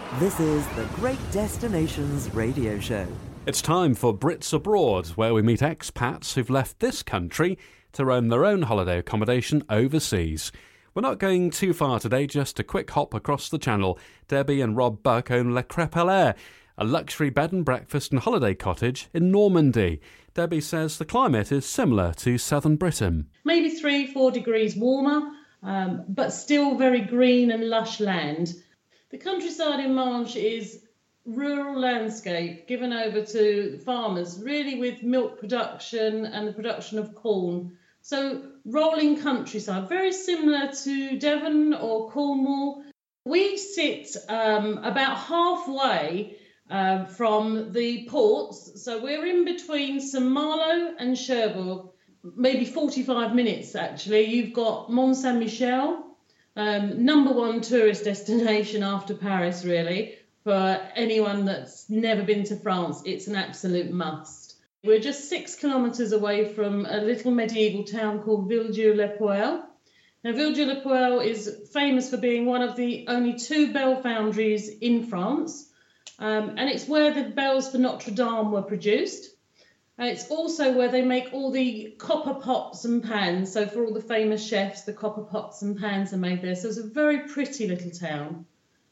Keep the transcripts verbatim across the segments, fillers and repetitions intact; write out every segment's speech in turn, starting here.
This is the Great Destinations Radio Show. It's time for Brits Abroad, where we meet expats who've left this country to own their own holiday accommodation overseas. We're not going too far today, just a quick hop across the channel. Debbie and Rob Buck own Le Crêpelaire, a luxury bed and breakfast and holiday cottage in Normandy. Debbie says the climate is similar to southern Britain. Maybe three, four degrees warmer, um, but still very green and lush land. The countryside in Manche is rural landscape given over to farmers, really with milk production and the production of corn. So rolling countryside, very similar to Devon or Cornwall. We sit um, about halfway uh, from the ports, so we're in between Saint-Malo and Cherbourg, maybe forty-five minutes actually. You've got Mont Saint-Michel, um, number one tourist destination after Paris really. For anyone that's never been to France, it's an absolute must. We're just six kilometres away from a little medieval town called Villedieu-les-Poêles. Now, Villedieu-les-Poêles is famous for being one of the only two bell foundries in France, um, and it's where the bells for Notre Dame were produced. Uh, it's also where they make all the copper pots and pans. So for all the famous chefs, the copper pots and pans are made there. So it's a very pretty little town.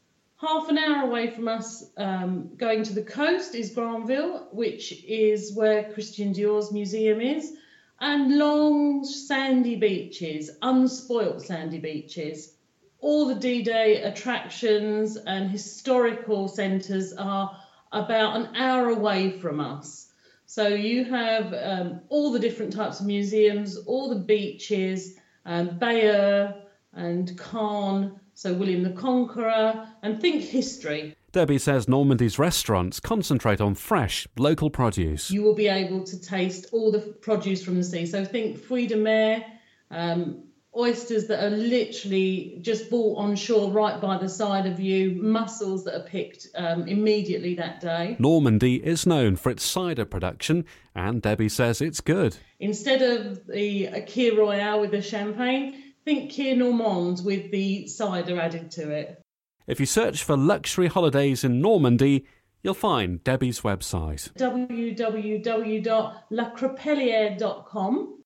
Half an hour away from us, um, going to the coast, is Granville, which is where Christian Dior's museum is, and long sandy beaches, unspoilt sandy beaches. All the D-Day attractions and historical centres are about an hour away from us. So you have um, all the different types of museums, all the beaches, um, Bayeux and Caen, so William the Conqueror, and think history. Debbie says Normandy's restaurants concentrate on fresh, local produce. You will be able to taste all the produce from the sea. So think fruits de mer, um, oysters that are literally just bought on shore right by the side of you, mussels that are picked um, immediately that day. Normandy is known for its cider production, and Debbie says it's good. Instead of the uh, Kir Royale with the champagne, think Kir Normand with the cider added to it. If you search for luxury holidays in Normandy, you'll find Debbie's website. w w w dot la crepeliere dot com.